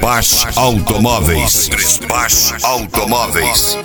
Trespache Automóveis. Trespache Automóveis.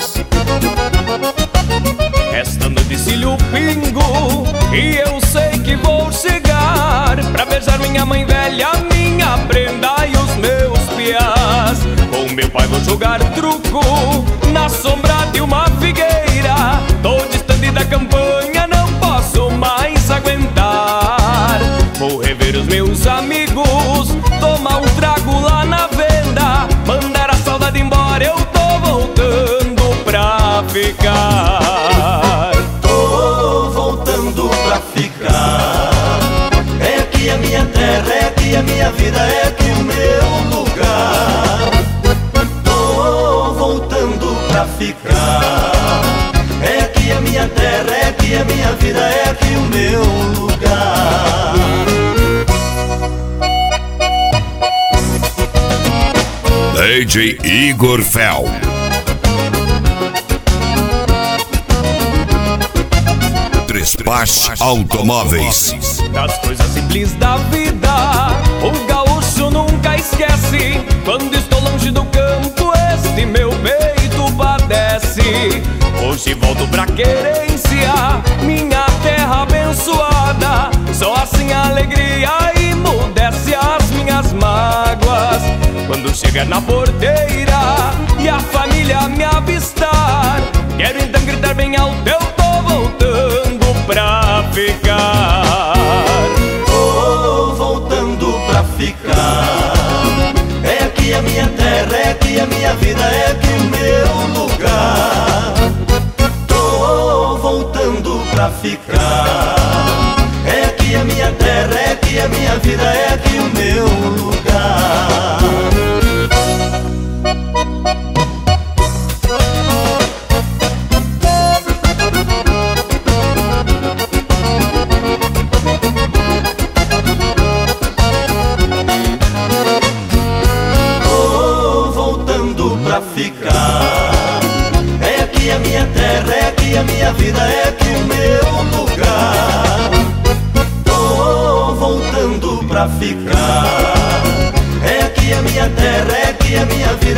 Esta noite cilho o pingo e eu sei que vou chegar pra beijar minha mãe velha, minha prenda e os meus piás. Com meu pai vou jogar truco na sombra de uma figueira. Tô distante da campanha, não posso mais aguentar. Vou rever os meus amigos, tomar um trago lá na venda, mandar a saudade embora, eu tô voltando pra ficar. Tô voltando pra ficar. É aqui a minha terra, é aqui a minha vida, é aqui o meu lugar. Tô voltando pra ficar. É aqui a minha terra, é aqui a minha vida, é aqui o meu lugar. DJ Igor Fel. Trespache Automóveis. Das coisas simples da vida, o gaúcho nunca esquece. Quando estou longe do campo, este meu peito padece. Hoje volto pra querência, minha terra abençoada. Só assim a alegria emudece as minhas mágoas. Quando chegar na porteira e a família me avistar, quero então gritar bem alto, eu tô voltando pra ficar. Tô voltando pra ficar. É aqui a minha terra, é aqui a minha vida, é aqui o meu lugar. Tô voltando pra ficar. É aqui a minha terra, é aqui a minha vida, é aqui o meu lugar. É aqui a minha terra, é aqui a minha vida, é aqui o meu lugar. Tô voltando pra ficar. É aqui a minha terra, é aqui a minha vida.